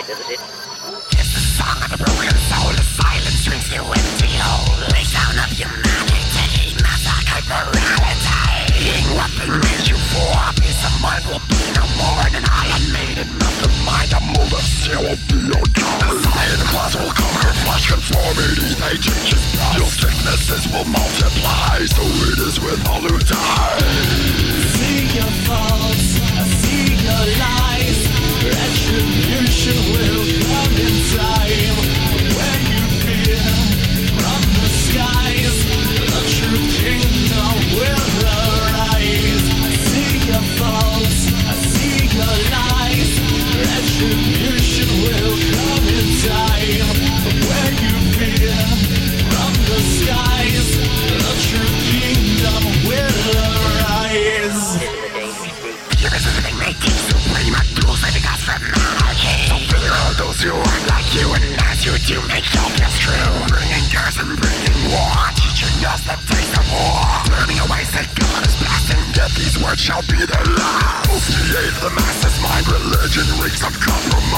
It's the song of a broken soul, the silence drinks you empty hole. The sound of humanity, massacred morality. What they made you for, peace of mind will be no more. And I am made in nothing mind, a mold of steel will be your God. The class will conquer flesh conformity, they change his blood. Your sicknesses will multiply, so it is with all who die. See your faults, I see your lies. Retribution will come in time. When you fear from the skies, the true kingdom will arise. See your faults, I see your lies. Retribution will come in time. When you fear from the skies, the true kingdom will arise. Irresisting making supreme, tools living us from monarchy. So fear all those who aren't like you and as you do make hopeless true. Bringing curse and bringing war, teaching us the taste of war. Turning away say God is blasting, yet these words shall be their law. Opiate the masses mind, religion reeks of compromise.